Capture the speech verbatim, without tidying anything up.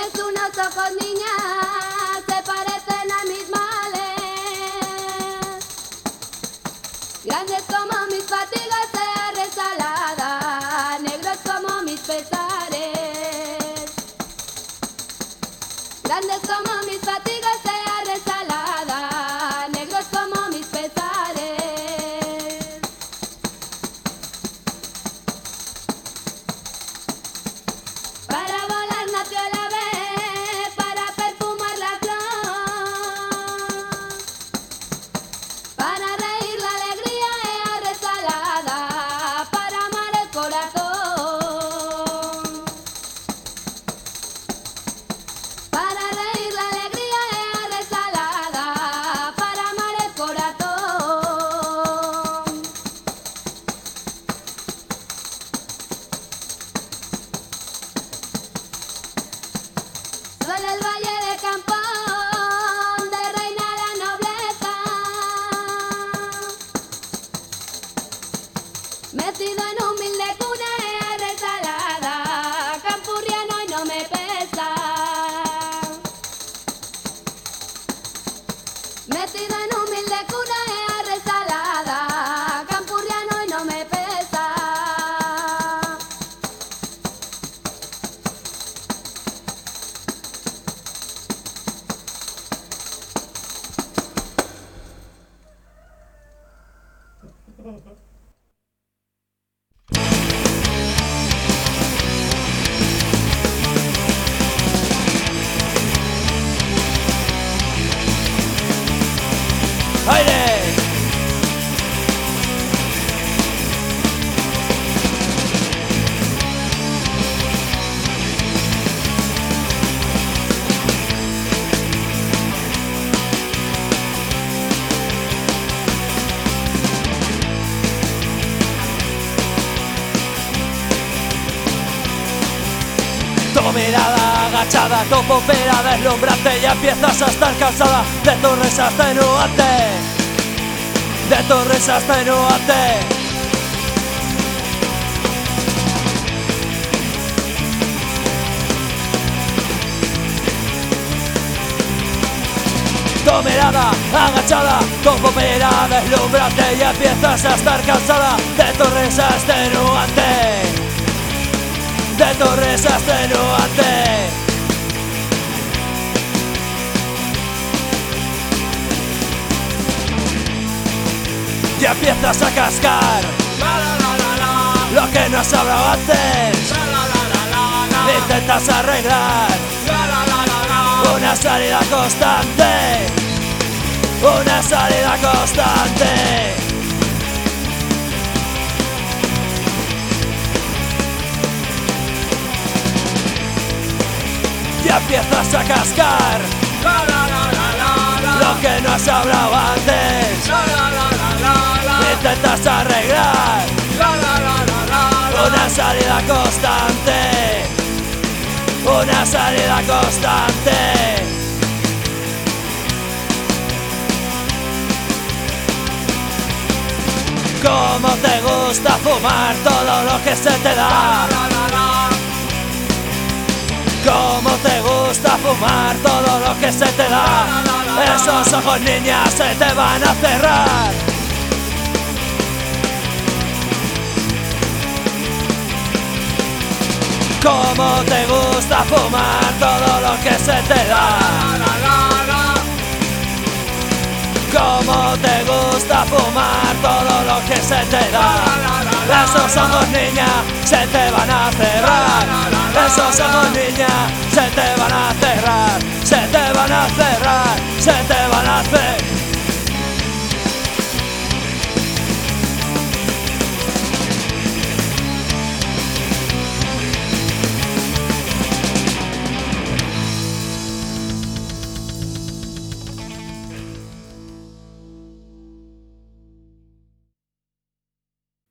Tienes unos ojos, niña, se parecen a mis males. Grandes como mis fatigas de resalada, negros como mis pesares. Grandes como mis fatigas de resalada, negros como mis pesares. Para volar nació el ave, para perfumar la flor, para reír la alegría es resalada, para amar el corazón. Para reír la alegría es resalada, para amar el corazón. Duele el valle de Campón, de reina la nobleza, metido en humilde cuna es resalada, campurriano y no me pesa. Metido en humilde cuna es resalada, campurriano y no me pesa. ¡Aire! Tu mirada agachada, tu pupila deslumbrante, ya empiezas a estar cansada de tu risa extenuante, de tu risa extenuante. Tu mirada agachada, tu pupila deslumbrante, ya empiezas a estar cansada de tu risa extenuante, de tu risa extenuante. Ya empiezas a cascar lo que no has hablado antes. Intentas arreglar una salida constante, una salida constante. Ya empiezas a cascar lo que no has hablado antes. Intentas arreglar una salida constante, una salida constante. Cómo te gusta fumar todo lo que se te da. Cómo te gusta fumar todo lo que se te da. Esos ojos, niña, se te van a cerrar. Cómo te gusta fumar todo lo que se te da. Cómo te gusta fumar todo lo que se te da. Esos ojos, niña, se te van a cerrar. Esos ojos, niña, se te van a cerrar.